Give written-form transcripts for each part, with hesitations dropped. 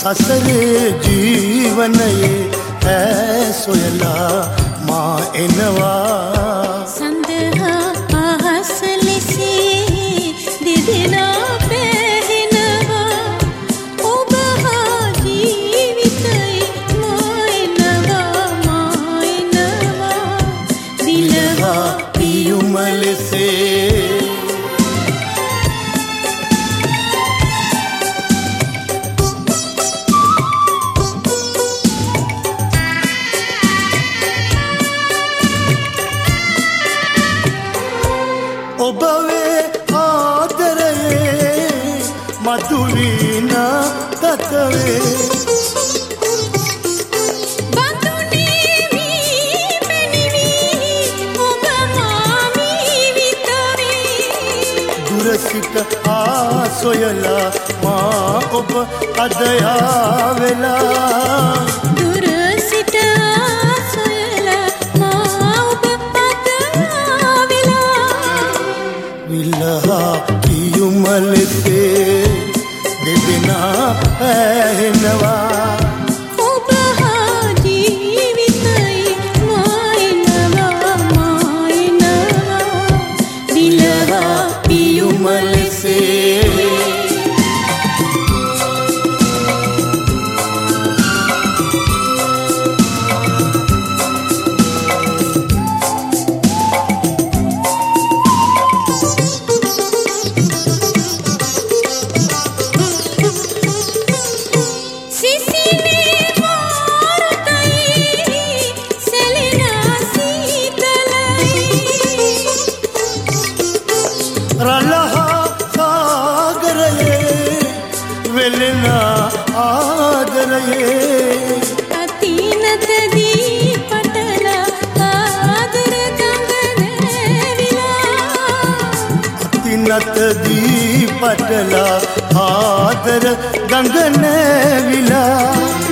සසරේ ජීවනයේ ඈ සොයලා මා එනවා සඳහා අහස ලෙසේ දෙදෙනා පැහෙනවා ඔබ හා ජීවිතේ මා එනවා දිලවා පියුම ලෙසේ ඔබවේ ආදරයේ මధుවින තතවේ බඳුනේ වී පෙනිවි ඔබ මාමී විතරේ දුරසිත ආසොයලා මා ඔබ අදයා වෙලා දුරසිත ආසොයලා මා ඔබ අදයා වෙලා විලහා පියුම ලෙසේ දෙදෙනා ඇහෙනවා ඔබ හා ජීවිතේ මා එනවා දිලවා පියුම ලෙසේ රලහා සාගරයේ වෙලෙනා ආදරයේ අතිනතදී පටලා ආදර ගඟ නැවිලා අතිනතදී පටලා ආදර ගඟ නැවිලා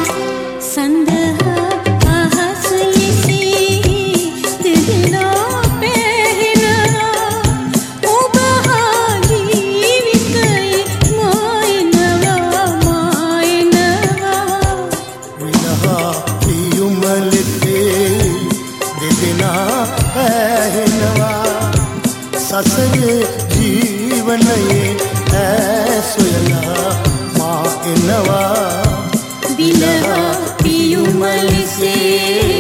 සඳහා අහස ලෙසේ දෙදෙනා පැහෙනවා ඔබ හා ජීවිතේ මා එනවා විලහා පියුම ලෙසේ දෙදෙනා පැහෙනවා සසරේ ජීවනයේ ඈ සොයලා මා එනවා දිලවා පියුම ලෙසේ